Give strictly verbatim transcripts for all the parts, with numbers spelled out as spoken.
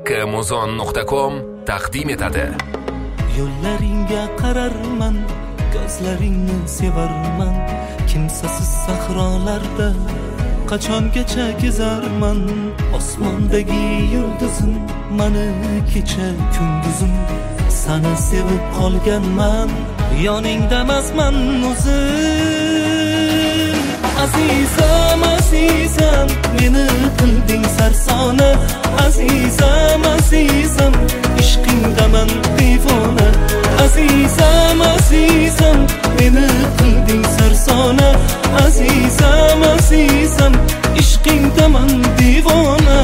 muzon nuqta com taqdim etadi. Yo'llaringga qararman, ko'zlaringni sevarman, kimsasiz sahrolarda qachongacha kezarman. Osmondagi yulduzim, mani kecha kunduzim, seni sevib qolganman, yoningdamasman o'zim. Azizam, azizam, meni qilding sarsona. Azizam, azizam, ishqingdaman devona. Azizam, azizam, meni qilding sarsona. Azizam, azizam, ishqingdaman devona.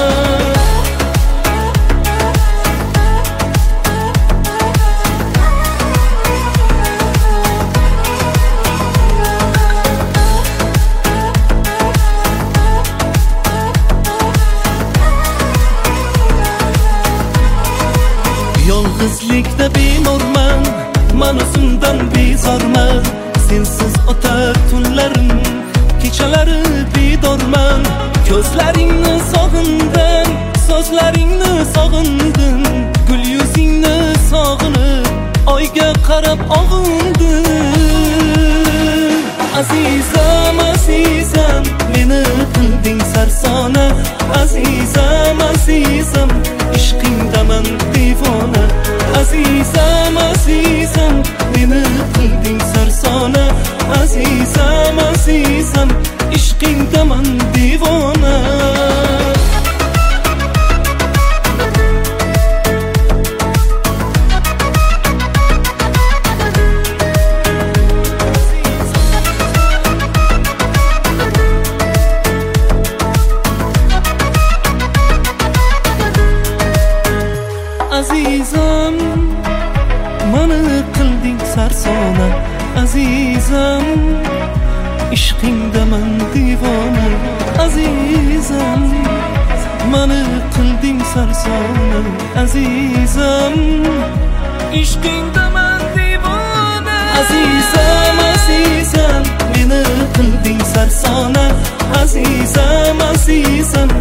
Yolg'izlikda bemorman, man o'zimdan bezorman. Sensiz o'tar tunlarim, kechalari bedorman. Ko'zlaringni sog'indim, so'zlaringni sog'indim, gul yuzingni sog'inib, oyga qarab og'indim. Azizam, azizam, meni qilding sarsona. Azizam, azizam, ishqingdaman devona. Azizam, azizam, meni qilding sarsona. Azizam, azizam, ishqingdaman devona. Azizam, mani qilding sarsona. Azizam, ishqingdaman devona. Azizam, mani qilding sarsona. Azizam, ishqingdaman devona. Azizam, azizam, meni qilding sarsona. Azizam, azizam,